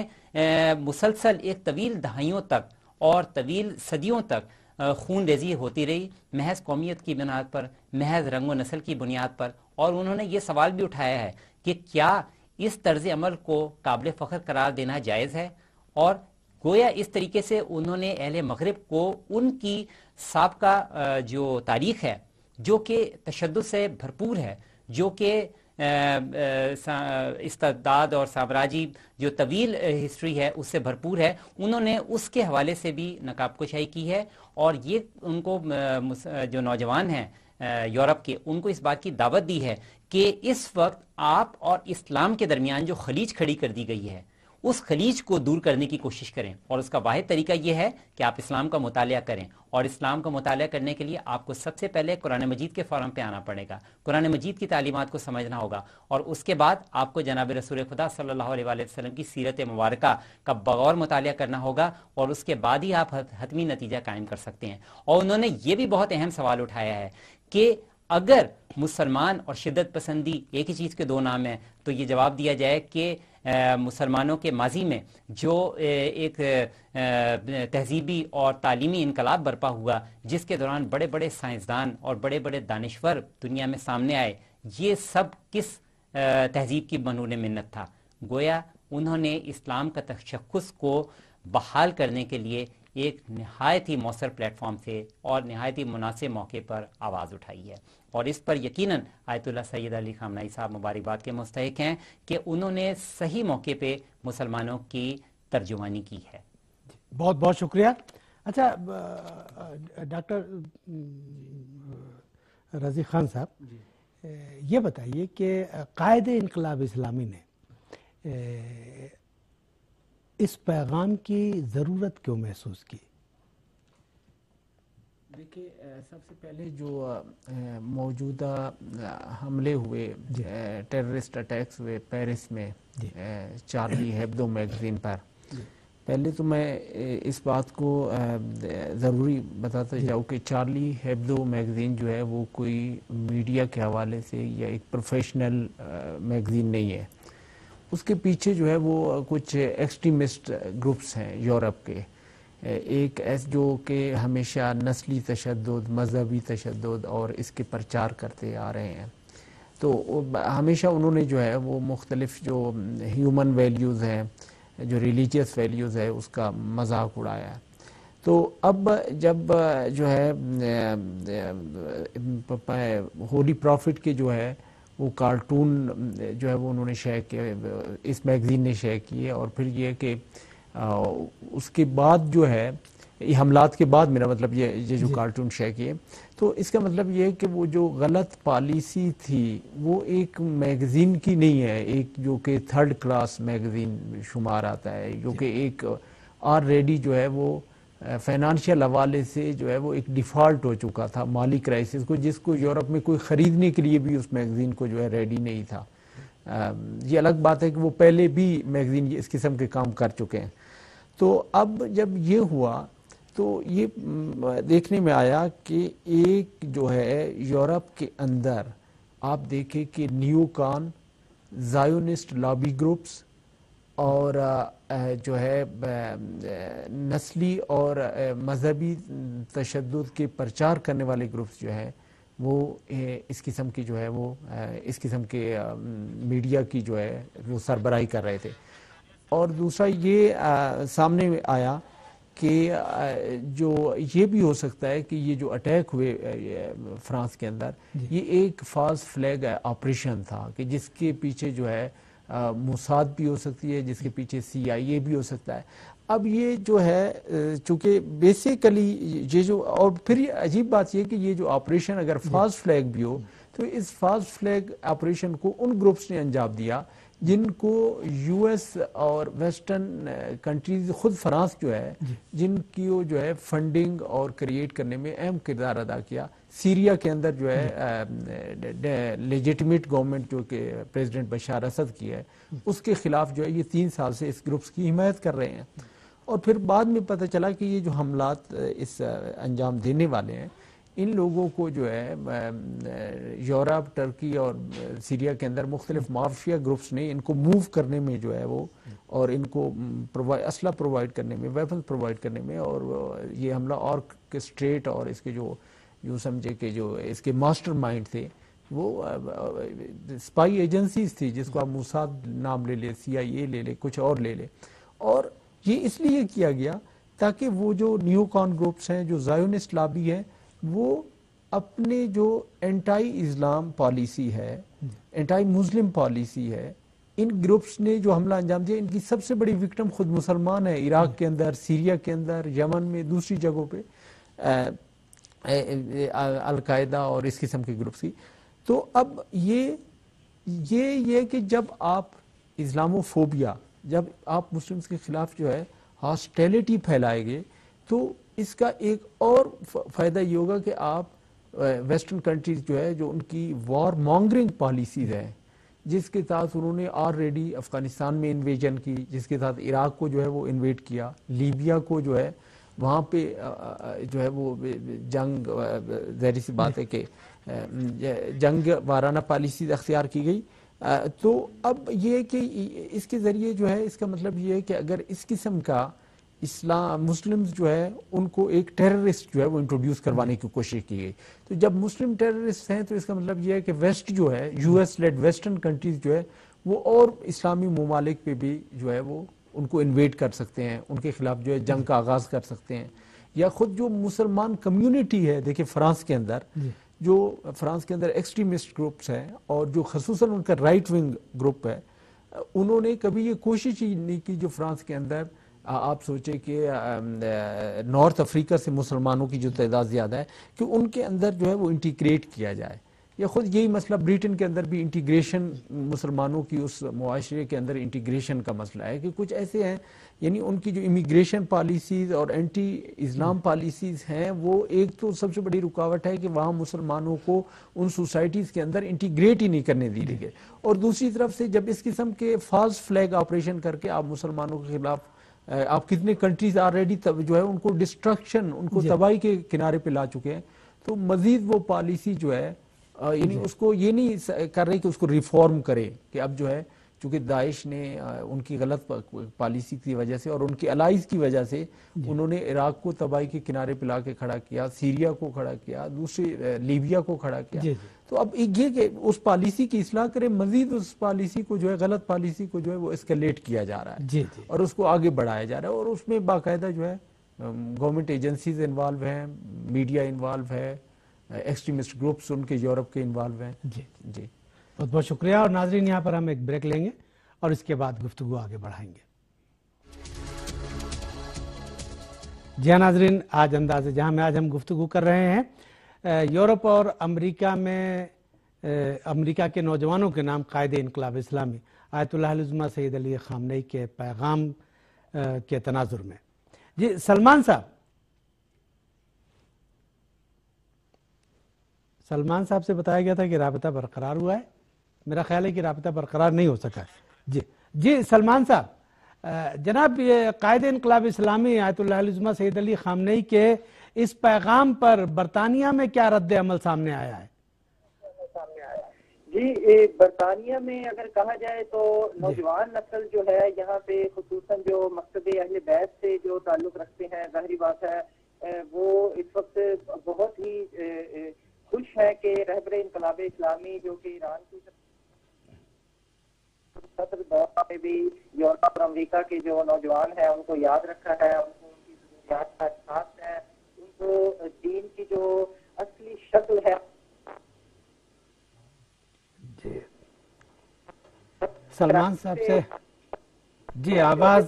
مسلسل ایک طویل دہائیوں تک اور طویل صدیوں تک خون ریزی ہوتی رہی، محض قومیت کی بنیاد پر، محض رنگ و نسل کی بنیاد پر؟ اور انہوں نے یہ سوال بھی اٹھایا ہے کہ کیا اس طرز عمل کو قابل فخر قرار دینا جائز ہے؟ اور گویا اس طریقے سے انہوں نے اہل مغرب کو ان کی سابقہ جو تاریخ ہے، جو کہ تشدد سے بھرپور ہے، جو کہ استبداد اور سامراجی جو طویل ہسٹری ہے اس سے بھرپور ہے، انہوں نے اس کے حوالے سے بھی نقاب کشائی کی ہے، اور یہ ان کو جو نوجوان ہیں یورپ کے، ان کو اس بات کی دعوت دی ہے کہ اس وقت آپ اور اسلام کے درمیان جو خلیج کھڑی کر دی گئی ہے اس خلیج کو دور کرنے کی کوشش کریں، اور اس کا واحد طریقہ یہ ہے کہ آپ اسلام کا مطالعہ کریں، اور اسلام کا مطالعہ کرنے کے لیے آپ کو سب سے پہلے قرآن مجید کے فورم پہ آنا پڑے گا، قرآن مجید کی تعلیمات کو سمجھنا ہوگا، اور اس کے بعد آپ کو جناب رسول خدا صلی اللہ علیہ وآلہ وسلم کی سیرت مبارکہ کا بغور مطالعہ کرنا ہوگا، اور اس کے بعد ہی آپ حتمی نتیجہ قائم کر سکتے ہیں۔ اور انہوں نے یہ بھی بہت اہم سوال اٹھایا ہے کہ اگر مسلمان اور شدت پسندی ایک ہی چیز کے دو نام ہیں، تو یہ جواب دیا جائے کہ مسلمانوں کے ماضی میں جو ایک تہذیبی اور تعلیمی انقلاب برپا ہوا، جس کے دوران بڑے بڑے سائنسدان اور بڑے بڑے دانشور دنیا میں سامنے آئے، یہ سب کس تہذیب کی بنون منت تھا؟ گویا انہوں نے اسلام کا تشخص کو بحال کرنے کے لیے ایک نہایت ہی مؤثر پلیٹ فارم سے اور نہایت ہی مناسب موقع پر آواز اٹھائی ہے، اور اس پر یقیناً آیت اللہ سید علی خامنئی صاحب مبارکباد کے مستحق ہیں کہ انہوں نے صحیح موقع پہ مسلمانوں کی ترجمانی کی ہے۔ بہت بہت شکریہ۔ اچھا ڈاکٹر رضی خان صاحب، یہ بتائیے کہ قائد انقلاب اسلامی نے اس پیغام کی ضرورت کیوں محسوس کی؟ دیکھیے، سب سے پہلے جو موجودہ حملے ہوئے، ٹیررسٹ اٹیکس ہوئے پیرس میں چارلی ہیبدو میگزین پر، پہلے تو میں اس بات کو ضروری بتاتا جاؤں کہ چارلی ہیبدو میگزین جو ہے وہ کوئی میڈیا کے حوالے سے یا ایک پروفیشنل میگزین نہیں ہے۔ اس کے پیچھے جو ہے وہ کچھ ایکسٹریمسٹ گروپس ہیں یورپ کے، ایک جو کہ ہمیشہ نسلی تشدد، مذہبی تشدد اور اس کے پرچار کرتے آ رہے ہیں۔ تو ہمیشہ انہوں نے جو ہے وہ مختلف جو ہیومن ویلیوز ہیں، جو ریلیجیس ویلیوز ہے، اس کا مذاق اڑایا ہے۔ تو اب جب جو ہے ہولی پروفٹ کے جو ہے وہ کارٹون جو ہے وہ انہوں نے شیئر کیے، اس میگزین نے شیئر کیے، اور پھر یہ کہ اس کے بعد جو ہے یہ حملات کے بعد، میرا مطلب یہ جو کارٹون شیئر کیے، تو اس کا مطلب یہ ہے کہ وہ جو غلط پالیسی تھی وہ ایک میگزین کی نہیں ہے، ایک جو کہ تھرڈ کلاس میگزین شمار آتا ہے، جو کہ ایک آلریڈی جو ہے وہ فائنانشیل حوالے سے جو ہے وہ ایک ڈیفالٹ ہو چکا تھا، مالی کرائسس کو، جس کو یورپ میں کوئی خریدنے کے لیے بھی اس میگزین کو جو ہے ریڈی نہیں تھا۔ یہ الگ بات ہے کہ وہ پہلے بھی میگزین اس قسم کے کام کر چکے ہیں۔ تو اب جب یہ ہوا تو یہ دیکھنے میں آیا کہ ایک جو ہے یورپ کے اندر آپ دیکھیں کہ نیو کان، زائونسٹ لابی گروپس اور جو ہے نسلی اور مذہبی تشدد کے پرچار کرنے والے گروپس جو ہے وہ اس قسم کی جو ہے وہ اس قسم کے میڈیا کی جو ہے وہ سربراہی کر رہے تھے۔ اور دوسرا یہ سامنے آیا کہ جو یہ بھی ہو سکتا ہے کہ یہ جو اٹیک ہوئے فرانس کے اندر، یہ ایک فالس فلیگ آپریشن تھا، کہ جس کے پیچھے جو ہے موساد بھی ہو سکتی ہے، جس کے پیچھے CIA بھی ہو سکتا ہے۔ اب یہ جو ہے چونکہ بیسیکلی یہ جو، اور پھر یہ عجیب بات یہ کہ یہ جو آپریشن اگر فالس فلیگ بھی ہو تو اس فالس فلیگ آپریشن کو ان گروپس نے انجام دیا جن کو US اور ویسٹرن کنٹریز، خود فرانس جو ہے، جن کی جو ہے فنڈنگ اور کریٹ کرنے میں اہم کردار ادا کیا۔ سیریا کے اندر جو ہے لیجیٹمیٹ گورنمنٹ جو کہ پریزیڈنٹ بشار اسد کی ہے، اس کے خلاف جو ہے یہ 3 سال سے اس گروپس کی حمایت کر رہے ہیں۔ اور پھر بعد میں پتہ چلا کہ یہ جو حملات اس انجام دینے والے ہیں، ان لوگوں کو جو ہے یورپ، ٹرکی اور سیریا کے اندر مختلف مافیا گروپس نے ان کو موو کرنے میں جو ہے وہ، اور ان کو اسلحہ پرووائڈ کرنے میں، ویپن پرووائڈ کرنے میں، اور یہ حملہ آرکسٹریٹ اور اس کے جو یوں سمجھے کہ جو اس کے ماسٹر مائنڈ تھے وہ اسپائی ایجنسیز تھی، جس کو آپ موساد نام لے لے، CIA لے لے، کچھ اور لے لے۔ اور یہ اس لیے کیا گیا تاکہ وہ جو نیو کان گروپس ہیں، جو زائونسٹ لابی ہیں، وہ اپنے جو اینٹائی اسلام پالیسی ہے، اینٹائی مسلم پالیسی ہے، ان گروپس نے جو حملہ انجام دیا، ان کی سب سے بڑی وکٹم خود مسلمان ہیں، عراق کے اندر، سیریا کے اندر، یمن میں، دوسری جگہوں پہ القاعدہ اور اس قسم کے گروپس کی. تو اب یہ کہ جب آپ اسلاموفوبیا، جب آپ مسلمز کے خلاف جو ہے ہاسٹیلٹی پھیلائیں گے، تو اس کا ایک اور فائدہ یہ ہوگا کہ آپ ویسٹرن کنٹریز جو ہے، جو ان کی وار مانگرنگ پالیسیز ہیں، جس کے تحت انہوں نے آلریڈی افغانستان میں انویژن کی، جس کے ساتھ عراق کو جو ہے وہ انویٹ کیا، لیبیا کو جو ہے وہاں پہ جو ہے وہ جنگ، ظاہر سی بات ہے کہ جنگ وارانہ پالیسیز اختیار کی گئی. تو اب یہ کہ اس کے ذریعے جو ہے، اس کا مطلب یہ ہے کہ اگر اس قسم کا اسلام مسلمز جو ہے ان کو ایک ٹیررسٹ جو ہے وہ انٹروڈیوس کروانے کی کوشش کی گئی، تو جب مسلم ٹیررسٹ ہیں تو اس کا مطلب یہ ہے کہ ویسٹ جو ہے، U S led western countries جو ہے وہ اور اسلامی ممالک پہ بھی جو ہے وہ ان کو انویٹ کر سکتے ہیں، ان کے خلاف جو ہے جنگ کا آغاز کر سکتے ہیں. یا خود جو مسلمان کمیونٹی ہے، دیکھیں فرانس کے اندر ایکسٹریمسٹ گروپس ہیں، اور جو خصوصاً ان کا رائٹ ونگ گروپ ہے، انہوں نے کبھی یہ کوشش ہی نہیں کی. جو فرانس کے اندر آپ سوچیں کہ نارتھ افریقہ سے مسلمانوں کی جو تعداد زیادہ ہے، کہ ان کے اندر جو ہے وہ انٹیگریٹ کیا جائے. یا خود یہی مسئلہ بریٹن کے اندر بھی انٹیگریشن، مسلمانوں کی اس معاشرے کے اندر انٹیگریشن کا مسئلہ ہے، کہ کچھ ایسے ہیں، یعنی ان کی جو امیگریشن پالیسیز اور اینٹی اسلام پالیسیز ہیں، وہ ایک تو سب سے بڑی رکاوٹ ہے کہ وہاں مسلمانوں کو ان سوسائٹیز کے اندر انٹیگریٹ ہی نہیں کرنے دی گئی. اور دوسری طرف سے جب اس قسم کے فالس فلیگ آپریشن کر کے آپ مسلمانوں کے خلاف، آپ کتنے کنٹریز آلریڈی جو ہے ان کو ڈسٹرکشن، ان کو تباہی کے کنارے پہ لا چکے ہیں، تو مزید وہ پالیسی جو ہے یعنی اس کو یہ نہیں کر رہی کہ اس کو ریفارم کرے، کہ اب جو ہے چونکہ داعش نے ان کی غلط پالیسی کی وجہ سے اور ان کی الائز کی وجہ سے انہوں نے عراق کو تباہی کے کنارے پہ لا کے کھڑا کیا، سیریا کو کھڑا کیا، دوسری لیبیا کو کھڑا کیا. تو اب یہ کہ اس پالیسی کی اصلاح کرے، مزید اس پالیسی کو جو ہے، غلط پالیسی کو جو ہے وہ اسکیلیٹ کیا جا رہا ہے اور اس کو آگے بڑھایا جا رہا ہے. اور اس میں باقاعدہ جو ہے گورنمنٹ ایجنسیز انوالو ہیں، میڈیا انوالو ہے، ایکسٹریمسٹ گروپس ان کے یورپ کے انوالو ہیں. جی بہت بہت شکریہ. اور ناظرین، یہاں پر ہم ایک بریک لیں گے اور اس کے بعد گفتگو آگے بڑھائیں گے. جی ہاں ناظرین، آج انداز جہاں میں آج ہم گفتگو کر رہے ہیں یورپ اور امریکہ میں امریکہ کے نوجوانوں کے نام قائد انقلاب اسلامی آیت اللہ العظمہ سید علی خامنئی کے پیغام کے تناظر میں. جی سلمان صاحب سے بتایا گیا تھا کہ رابطہ برقرار ہوا ہے. میرا خیال ہے کہ رابطہ برقرار نہیں ہو سکا. جی سلمان صاحب، جناب یہ قائد انقلاب اسلامی آیت اللہ العظمہ سید علی خامنئی کے اس پیغام پر برطانیہ میں کیا رد عمل سامنے آیا ہے؟ جی برطانیہ میں اگر کہا جائے تو نوجوان نسل جو ہے یہاں پہ خصوصاً جو مکتب اہل بیت سے جو تعلق رکھتے ہیں، ظاہری بات ہے وہ اس وقت بہت ہی خوش ہے کہ رہبر انقلاب اسلامی جو کہ ایران کی صدر دور میں بھی یورپ اور امریکہ کے جو نوجوان ہیں ان کو یاد رکھا ہے، ان کو ان کی ضروریات کا احساس ہے، ان کو دین کی جو اصلی شکل ہے. سلمان صاحب سے جی آواز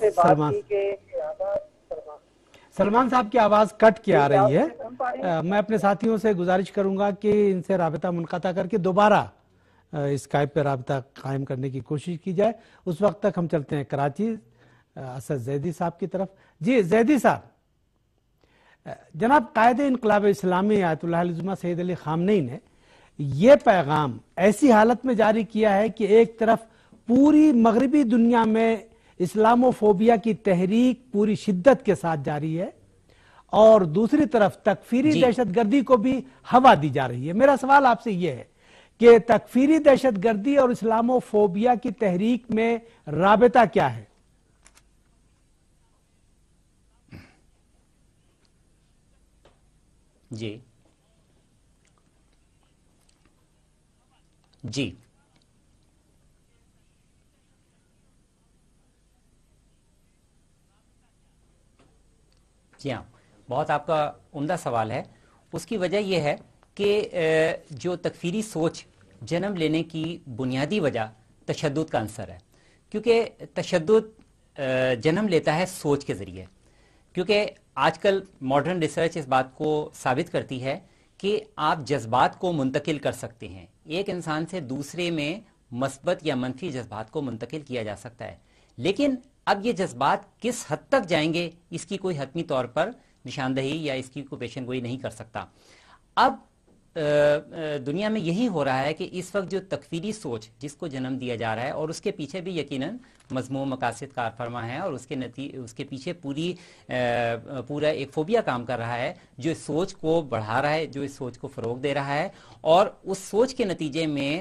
سلمان صاحب کی آواز کٹ کے آ رہی ہے. میں اپنے ساتھیوں سے گزارش کروں گا کہ ان سے رابطہ منقطع کر کے دوبارہ اسکائپ پہ رابطہ قائم کرنے کی کوشش کی جائے. اس وقت تک ہم چلتے ہیں کراچی اسد زیدی صاحب کی طرف. جی زیدی صاحب، جناب قائد انقلاب اسلامی آیت اللہ العظمہ سید علی خامنئی نے یہ پیغام ایسی حالت میں جاری کیا ہے کہ ایک طرف پوری مغربی دنیا میں اسلاموفوبیا کی تحریک پوری شدت کے ساتھ جاری ہے اور دوسری طرف تکفیری دہشت گردی کو بھی ہوا دی جا رہی ہے. میرا سوال آپ سے یہ ہے کہ تکفیری دہشت گردی اور اسلاموفوبیا کی تحریک میں رابطہ کیا ہے؟ جی ہاں، بہت آپ کا عمدہ سوال ہے. اس کی وجہ یہ ہے کہ جو تکفیری سوچ جنم لینے کی بنیادی وجہ تشدد کا عنصر ہے، کیونکہ تشدد جنم لیتا ہے سوچ کے ذریعے. کیونکہ آج کل ماڈرن ریسرچ اس بات کو ثابت کرتی ہے کہ آپ جذبات کو منتقل کر سکتے ہیں، ایک انسان سے دوسرے میں مثبت یا منفی جذبات کو منتقل کیا جا سکتا ہے، لیکن اب یہ جذبات کس حد تک جائیں گے اس کی کوئی حتمی طور پر نشاندہی یا اس کی کوئی پیشن گوئی نہیں کر سکتا. اب دنیا میں یہی ہو رہا ہے کہ اس وقت جو تکفیری سوچ جس کو جنم دیا جا رہا ہے، اور اس کے پیچھے بھی یقیناً مضمون مقاصد کار فرما ہے، اور اس کے پیچھے پورا ایک فوبیا کام کر رہا ہے جو اس سوچ کو بڑھا رہا ہے، جو اس سوچ کو فروغ دے رہا ہے، اور اس سوچ کے نتیجے میں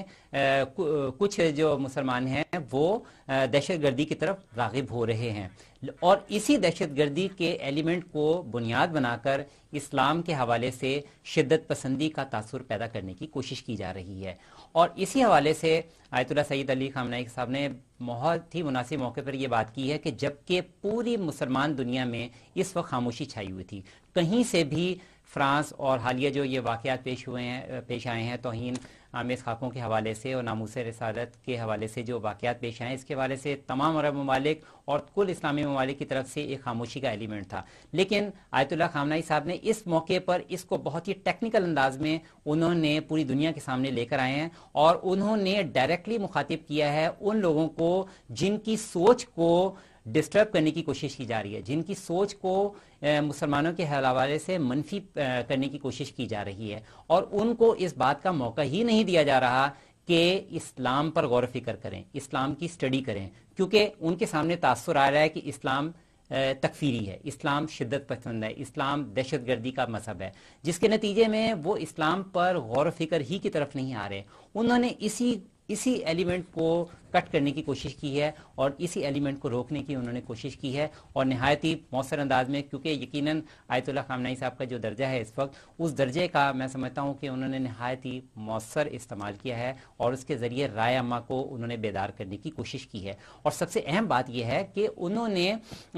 کچھ جو مسلمان ہیں وہ دہشت گردی کی طرف راغب ہو رہے ہیں، اور اسی دہشت گردی کے ایلیمنٹ کو بنیاد بنا کر اسلام کے حوالے سے شدت پسندی کا تاثر پیدا کرنے کی کوشش کی جا رہی ہے. اور اسی حوالے سے آیت اللہ سید علی خامنئی صاحب نے بہت ہی مناسب موقع پر یہ بات کی ہے کہ جبکہ پوری مسلمان دنیا میں اس وقت خاموشی چھائی ہوئی تھی، کہیں سے بھی فرانس اور حالیہ جو یہ واقعات پیش آئے ہیں توہین آمیز خاکوں کے حوالے سے اور ناموس رسالت کے حوالے سے جو واقعات پیش آئے ہیں، اس کے حوالے سے تمام عرب ممالک اور کل اسلامی ممالک کی طرف سے ایک خاموشی کا ایلیمنٹ تھا. لیکن آیت اللہ خامنئی صاحب نے اس موقع پر اس کو بہت ہی ٹیکنیکل انداز میں انہوں نے پوری دنیا کے سامنے لے کر آئے ہیں، اور انہوں نے ڈائریکٹلی مخاطب کیا ہے ان لوگوں کو جن کی سوچ کو ڈسٹرب کرنے کی کوشش کی جا رہی ہے، جن کی سوچ کو مسلمانوں کے حوالے سے منفی کرنے کی کوشش کی جا رہی ہے، اور ان کو اس بات کا موقع ہی نہیں دیا جا رہا کہ اسلام پر غور و فکر کریں، اسلام کی سٹڈی کریں، کیونکہ ان کے سامنے تاثر آ رہا ہے کہ اسلام تکفیری ہے، اسلام شدت پسند ہے، اسلام دہشت گردی کا مذہب ہے، جس کے نتیجے میں وہ اسلام پر غور و فکر ہی کی طرف نہیں آ رہے. انہوں نے اسی ایلیمنٹ کو کٹ کرنے کی کوشش کی ہے، اور اسی ایلیمنٹ کو روکنے کی انہوں نے کوشش کی ہے، اور نہایت ہی مؤثر انداز میں، کیونکہ یقیناً آیت اللہ خامنئی صاحب کا جو درجہ ہے اس وقت، اس درجے کا میں سمجھتا ہوں کہ انہوں نے نہایت ہی مؤثر استعمال کیا ہے، اور اس کے ذریعے رائے عامہ کو انہوں نے بیدار کرنے کی کوشش کی ہے. اور سب سے اہم بات یہ ہے کہ انہوں نے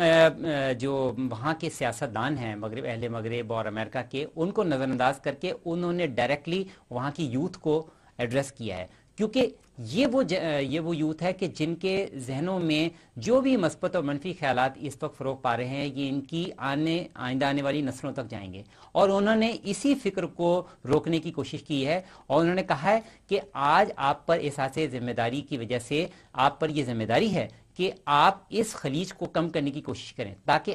جو وہاں کے سیاستدان ہیں اہل مغرب اور امریکہ کے، ان کو نظر انداز کر کے انہوں نے ڈائریکٹلی وہاں کی یوتھ کو ایڈریس کیا ہے، کیونکہ یہ وہ یوتھ ہے کہ جن کے ذہنوں میں جو بھی مثبت اور منفی خیالات اس وقت فروغ پا رہے ہیں، یہ ان کی آئندہ آنے والی نسلوں تک جائیں گے، اور انہوں نے اسی فکر کو روکنے کی کوشش کی ہے. اور انہوں نے کہا ہے کہ آج آپ پر احساس ذمہ داری کی وجہ سے آپ پر یہ ذمہ داری ہے کہ آپ اس خلیج کو کم کرنے کی کوشش کریں، تاکہ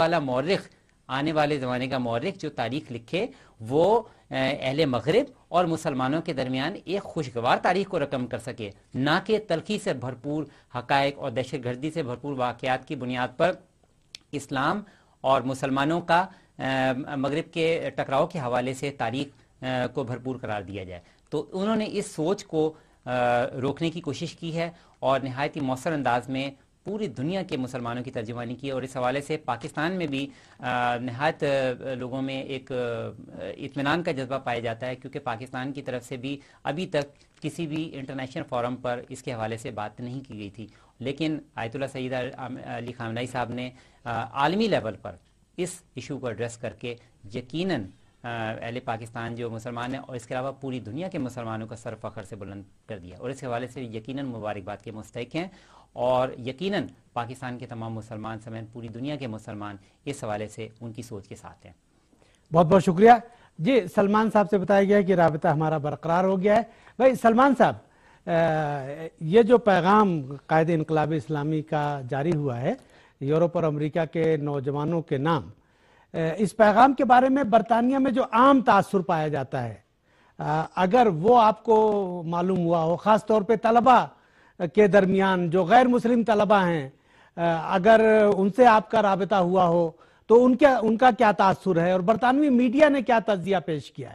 آنے والے زمانے کا مورخ جو تاریخ لکھے وہ اہل مغرب اور مسلمانوں کے درمیان ایک خوشگوار تاریخ کو رقم کر سکے، نہ کہ تلخی سے بھرپور حقائق اور دہشت گردی سے بھرپور واقعات کی بنیاد پر اسلام اور مسلمانوں کا مغرب کے ٹکراؤ کے حوالے سے تاریخ کو بھرپور قرار دیا جائے. تو انہوں نے اس سوچ کو روکنے کی کوشش کی ہے، اور نہایت ہی مؤثر انداز میں پوری دنیا کے مسلمانوں کی ترجمانی کی، اور اس حوالے سے پاکستان میں بھی نہایت لوگوں میں ایک اطمینان کا جذبہ پایا جاتا ہے، کیونکہ پاکستان کی طرف سے بھی ابھی تک کسی بھی انٹرنیشنل فورم پر اس کے حوالے سے بات نہیں کی گئی تھی. لیکن آیت اللہ سید علی خامنئی صاحب نے عالمی لیول پر اس ایشو کو ایڈریس کر کے یقیناً اہل پاکستان جو مسلمان ہیں اور اس کے علاوہ پوری دنیا کے مسلمانوں کا سر فخر سے بلند کر دیا، اور اس حوالے سے یقیناً مبارکباد کے مستحق ہیں، اور یقیناً پاکستان کے تمام مسلمان سمیت پوری دنیا کے مسلمان اس حوالے سے ان کی سوچ کے ساتھ ہیں. بہت بہت شکریہ جی. سلمان صاحب سے بتایا گیا کہ رابطہ ہمارا برقرار ہو گیا ہے. بھائی سلمان صاحب، یہ جو پیغام قائد انقلاب اسلامی کا جاری ہوا ہے یورپ اور امریکہ کے نوجوانوں کے نام، اس پیغام کے بارے میں برطانیہ میں جو عام تاثر پایا جاتا ہے، اگر وہ آپ کو معلوم ہوا ہو، خاص طور پہ طلبہ کے درمیان جو غیر مسلم طلبہ ہیں، اگر ان سے آپ کا رابطہ ہوا ہو تو ان کا کیا تاثر ہے، اور برطانوی میڈیا نے کیا تجزیہ پیش کیا ہے؟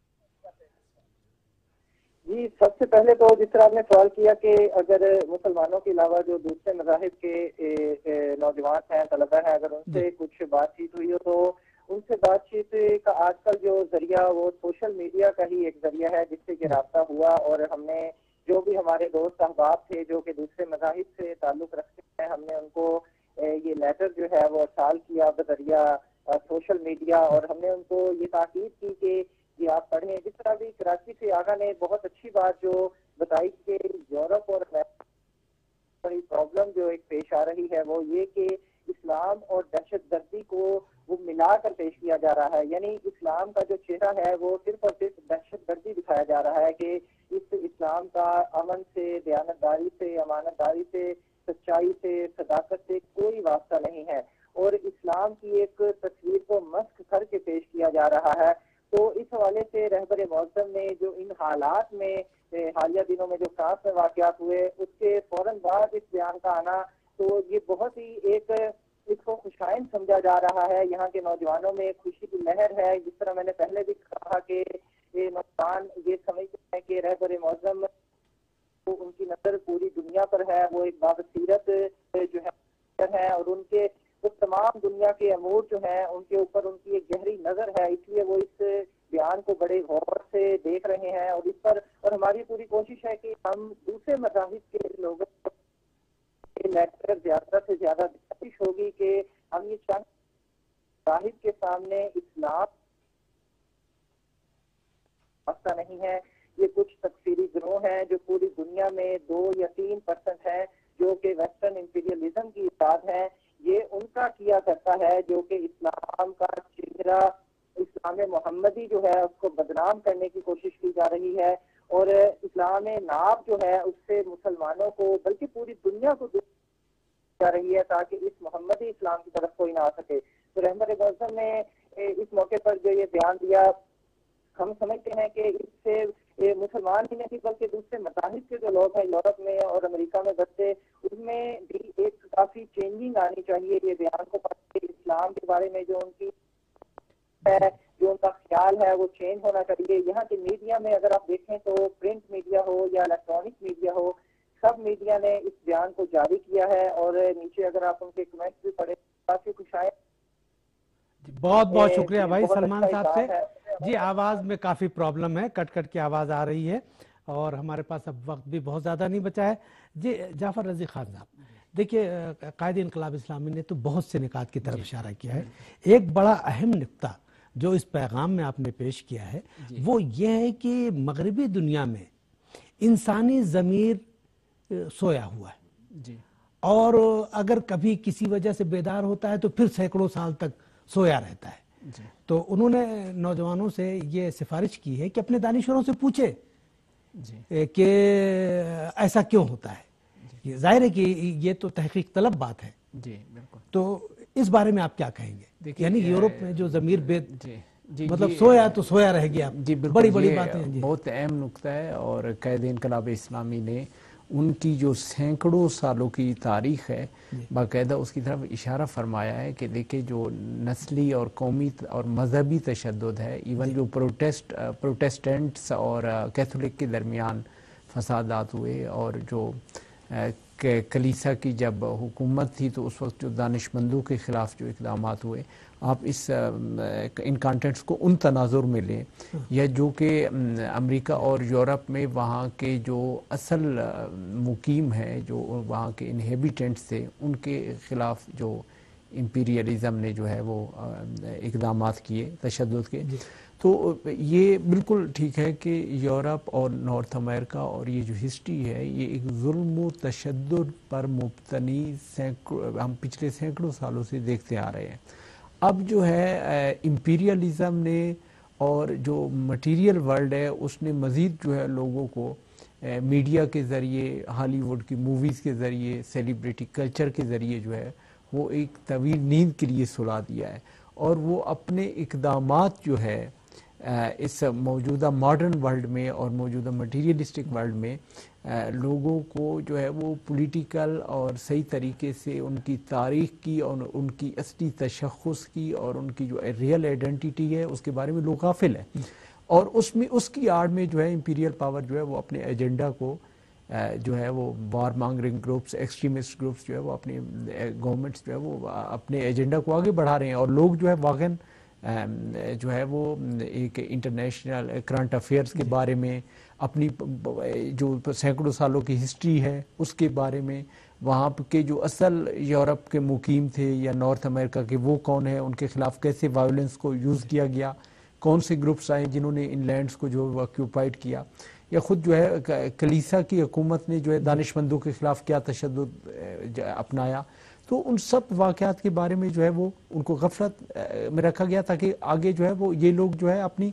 جی، سب سے پہلے تو جس طرح آپ نے سوال کیا کہ اگر مسلمانوں کے علاوہ جو دوسرے مذاہب کے نوجوان ہیں، طلبہ ہیں، اگر ان سے کچھ بات چیت ہوئی ہو تو ان سے بات چیت کا آج کل جو ذریعہ وہ سوشل میڈیا کا ہی ایک ذریعہ ہے جس سے کہ رابطہ ہوا، اور ہم نے جو بھی ہمارے دوست احباب تھے جو کہ دوسرے مذاہب سے تعلق رکھتے ہیں، ہم نے ان کو یہ لیٹر جو ہے وہ ارسال کیا بذریعہ سوشل میڈیا، اور ہم نے ان کو یہ تاکید کی کہ یہ آپ پڑھیں. جس طرح بھی کراچی سے آغا نے بہت اچھی بات جو بتائی کہ یورپ اور بڑی پرابلم جو ایک پیش آ رہی ہے وہ یہ کہ اسلام اور دہشت گردی کو وہ ملا کر پیش کیا جا رہا ہے. یعنی اسلام کا جو چہرہ ہے وہ صرف اور صرف دہشت گردی دکھایا جا رہا ہے کہ اس اسلام کا امن سے، دیانتداری سے، امانت داری سے، سچائی سے، صداقت سے کوئی واسطہ نہیں ہے، اور اسلام کی ایک تصویر کو مسخ کر کے پیش کیا جا رہا ہے. تو اس حوالے سے رہبر معظم نے جو ان حالات میں حالیہ دنوں میں جو فرانس میں واقعات ہوئے اس کے فوراً بعد اس بیان کا آنا، تو یہ بہت ہی ایک اس کو خوشائن سمجھا جا رہا ہے. یہاں کے نوجوانوں میں خوشی کی لہر ہے. جس طرح میں نے پہلے بھی کہا کہ یہ نوجوان یہ سمجھتے ہیں کہ رہبر معظم ان کی نظر پوری دنیا پر ہے، وہ ایک بابصیرت جو ہے اور ان کے وہ تمام دنیا کے امور جو ہیں ان کے اوپر ان کی ایک گہری نظر ہے، اس لیے وہ اس بیان کو بڑے غور سے دیکھ رہے ہیں. اور اس پر اور ہماری پوری کوشش ہے کہ ہم دوسرے مذاہب کے لوگوں کو زیادہ سے زیادہ کوشش ہوگی کہ ہم یہ چند مذاہب کے سامنے اسلام مسئلہ نہیں ہے. یہ کچھ تکفیری گروہ ہیں جو پوری دنیا میں 2 یا 3% ہیں جو کہ ویسٹرن امپیریلزم کی افراد ہیں. یہ ان کا کیا کرتا ہے جو کہ اسلام کا چہرہ اسلام محمدی جو ہے اس کو بدنام کرنے کی کوشش کی جا رہی ہے، اور اسلام ناب جو ہے اس سے مسلمانوں کو بلکہ پوری دنیا کو دور جا رہی ہے تاکہ اس محمدی اسلام کی طرف کوئی نہ آ سکے. تو رحمت معظم نے اس موقع پر جو یہ بیان دیا، ہم سمجھتے ہیں کہ اس سے مسلمان ہی نہیں بلکہ دوسرے مذاہب کے جو لوگ ہیں یورپ میں اور امریکہ میں بستے، ان میں بھی ایک کافی چینجنگ آنی چاہیے. یہ بیان کو پڑھ کے اسلام کے بارے میں جو ان کی ہے، جو ان کا خیال ہے وہ چینج ہونا چاہیے. یہاں کے میڈیا میں اگر آپ دیکھیں تو پرنٹ میڈیا ہو یا الیکٹرانک میڈیا ہو، سب میڈیا نے اس بیان کو جاری کیا ہے، اور نیچے اگر آپ ان کے کمنٹس بھی پڑھیں کافی خوش آئے. بہت بہت شکریہ بھائی سلمان صاحب سے. جی آواز میں کافی پرابلم ہے، کٹ کٹ کی آواز آ رہی ہے اور ہمارے پاس اب وقت بھی بہت زیادہ نہیں بچا ہے. جی جعفر رضی خان صاحب، دیکھیے قائد انقلاب اسلامی نے تو بہت سے نکات کی طرف اشارہ کیا ہے. ایک بڑا اہم نکتہ جو اس پیغام میں آپ نے پیش کیا ہے وہ یہ ہے کہ مغربی دنیا میں انسانی ضمیر سویا ہوا ہے، اور اگر کبھی کسی وجہ سے بیدار ہوتا ہے تو پھر سینکڑوں سال تک سویا رہتا ہے. تو انہوں نے نوجوانوں سے یہ سفارش کی ہے کہ اپنے دانشوروں سے پوچھے کہ ایسا کیوں ہوتا ہے. ظاہر ہے کہ یہ تو تحقیق طلب بات ہے. تو اس بارے میں آپ کیا کہیں گے؟ یعنی یورپ میں جو ضمیر مطلب سویا تو سویا رہ گیا. بڑی بڑی باتیں ہیں. بہت اہم نقطہ ہے، اور قائد انقلاب اسلامی نے ان کی جو سینکڑوں سالوں کی تاریخ ہے باقاعدہ اس کی طرف اشارہ فرمایا ہے کہ دیکھیں جو نسلی اور قومی اور مذہبی تشدد ہے، ایون جو پروٹیسٹنٹس اور کیتھولک کے درمیان فسادات ہوئے، اور جو کلیسا کی جب حکومت تھی تو اس وقت جو دانشمندوں کے خلاف جو اقدامات ہوئے، آپ ان کانٹینٹس کو ان تناظر میں لیں، یا جو کہ امریکہ اور یورپ میں وہاں کے جو اصل مقیم ہیں، جو وہاں کے انہیبیٹنٹس تھے، ان کے خلاف جو امپیریلزم نے جو ہے وہ اقدامات کیے تشدد کے. تو یہ بالکل ٹھیک ہے کہ یورپ اور نارتھ امریکہ اور یہ جو ہسٹری ہے یہ ایک ظلم و تشدد پر مبتنی ہم پچھلے سینکڑوں سالوں سے دیکھتے آ رہے ہیں. اب جو ہے امپیریلزم نے اور جو مٹیریل ورلڈ ہے اس نے مزید جو ہے لوگوں کو میڈیا کے ذریعے، ہالی ووڈ کی موویز کے ذریعے، سیلیبریٹی کلچر کے ذریعے جو ہے وہ ایک طویل نیند کے لیے سلا دیا ہے، اور وہ اپنے اقدامات جو ہے اس موجودہ ماڈرن ورلڈ میں اور موجودہ مٹیریلسٹک ورلڈ میں لوگوں کو جو ہے وہ پولیٹیکل اور صحیح طریقے سے ان کی تاریخ کی اور ان کی اصلی تشخص کی اور ان کی جو ریئل آئیڈینٹی ہے اس کے بارے میں لوگ غافل ہیں. اور اس کی آڑ میں جو ہے امپیریل پاور جو ہے وہ اپنے ایجنڈا کو جو ہے وہ warmongering groups, extremist groups جو ہے وہ اپنے گورنمنٹس جو ہے وہ اپنے ایجنڈا کو آگے بڑھا رہے ہیں، اور لوگ جو ہے واقعاً جو ہے وہ ایک انٹرنیشنل کرنٹ افیئرس کے بارے میں، اپنی جو سینکڑوں سالوں کی ہسٹری ہے اس کے بارے میں، وہاں کے جو اصل یورپ کے مقیم تھے یا نارتھ امریکہ کے وہ کون ہیں، ان کے خلاف کیسے وائلنس کو یوز کیا گیا، کون سے گروپس آئے جنہوں نے ان لینڈز کو جو آکیوپائڈ کیا، یا خود جو ہے کلیسا کی حکومت نے جو ہے دانشمندوں کے خلاف کیا تشدد اپنایا. تو ان سب واقعات کے بارے میں جو ہے وہ ان کو غفلت میں رکھا گیا تاکہ آگے جو ہے وہ یہ لوگ جو ہے اپنی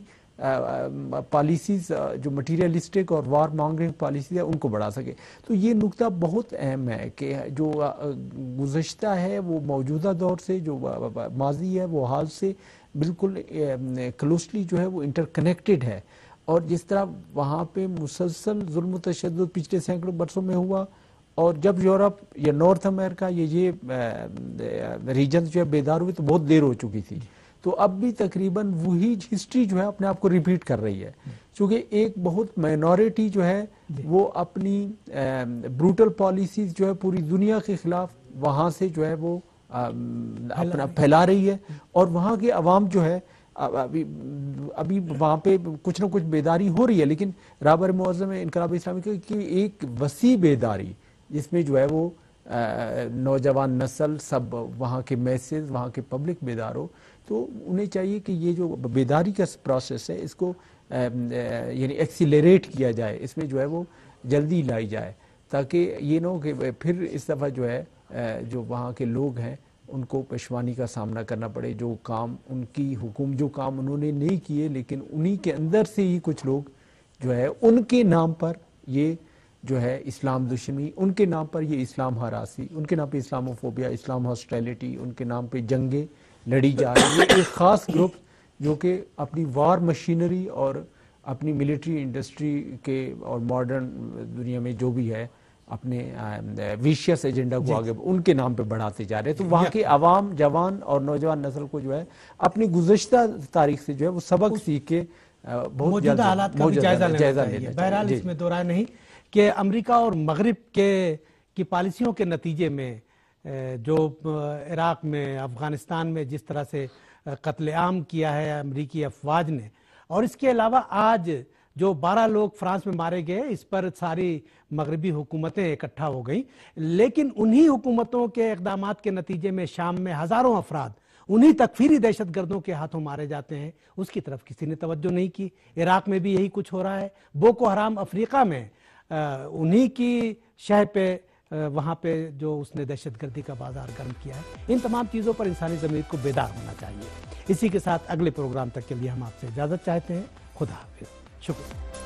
پالیسیز جو مٹیریلسٹک اور وار مانگرنگ پالیسیز ہے ان کو بڑھا سکے. تو یہ نقطہ بہت اہم ہے کہ جو گزشتہ ہے وہ موجودہ دور سے، جو ماضی ہے وہ حال سے بالکل کلوزلی جو ہے وہ انٹر کنیکٹڈ ہے. اور جس طرح وہاں پہ مسلسل ظلم و تشدد پچھلے سینکڑوں برسوں میں ہوا، اور جب یورپ یا نارتھ امریکہ یہ ریجن جو ہے بیدار ہوئے تو بہت دیر ہو چکی تھی. تو اب بھی تقریباً وہی ہسٹری جو ہے اپنے آپ کو ریپیٹ کر رہی ہے، چونکہ ایک بہت مائنورٹی جو ہے وہ اپنی بروٹل پالیسیز جو ہے پوری دنیا کے خلاف وہاں سے جو ہے وہ اپنا پھیلا رہی ہے، اور وہاں کے عوام جو ہے ابھی وہاں پہ کچھ نہ کچھ بیداری ہو رہی ہے. لیکن رہبر معظم انقلاب اسلامی کی ایک وسیع بیداری جس میں جو ہے وہ نوجوان نسل سب وہاں کے میسز، وہاں کے پبلک بیدار ہو. تو انہیں چاہیے کہ یہ جو بیداری کا پروسیس ہے اس کو یعنی ایکسیلریٹ کیا جائے، اس میں جو ہے وہ جلدی لائی جائے، تاکہ یہ نہ ہو کہ پھر اس دفعہ جو ہے جو وہاں کے لوگ ہیں ان کو پشوانی کا سامنا کرنا پڑے. جو کام ان کی جو کام انہوں نے نہیں کیے، لیکن انہی کے اندر سے ہی کچھ لوگ جو ہے ان کے نام پر یہ جو ہے اسلام دشمنی، ان کے نام پر یہ اسلام ہراسی، ان کے نام پہ اسلاموفوبیا، اسلام ہاسٹیلٹی، ان کے نام پہ جنگیں لڑی جا رہی ہے. ایک خاص گروپ جو کہ اپنی وار مشینری اور اپنی ملٹری انڈسٹری کے اور ماڈرن دنیا میں جو بھی ہے اپنے ویشیس ایجنڈا کو آگے ان کے نام پہ بڑھاتے جا رہے ہیں. تو وہاں کے عوام، جوان اور نوجوان نسل کو جو ہے اپنی گزشتہ تاریخ سے جو ہے وہ سبق سیکھ کے موجودہ حالات کا بھی جائزہ لینا چاہیے. بہرحال اس میں دو رائے نہیں کہ امریکہ اور مغرب کی پالیسیوں کے نتیجے میں جو عراق میں، افغانستان میں جس طرح سے قتل عام کیا ہے امریکی افواج نے، اور اس کے علاوہ آج جو 12 لوگ فرانس میں مارے گئے، اس پر ساری مغربی حکومتیں اکٹھا ہو گئیں. لیکن انہی حکومتوں کے اقدامات کے نتیجے میں شام میں ہزاروں افراد انہی تکفیری دہشت گردوں کے ہاتھوں مارے جاتے ہیں، اس کی طرف کسی نے توجہ نہیں کی. عراق میں بھی یہی کچھ ہو رہا ہے. بوکو حرام افریقہ میں انہی کی شہ پہ وہاں پہ جو اس نے دہشت گردی کا بازار گرم کیا ہے. ان تمام چیزوں پر انسانی ضمیر کو بیدار ہونا چاہیے. اسی کے ساتھ اگلے پروگرام تک کے لیے ہم آپ سے اجازت چاہتے ہیں. خدا حافظ. شکریہ.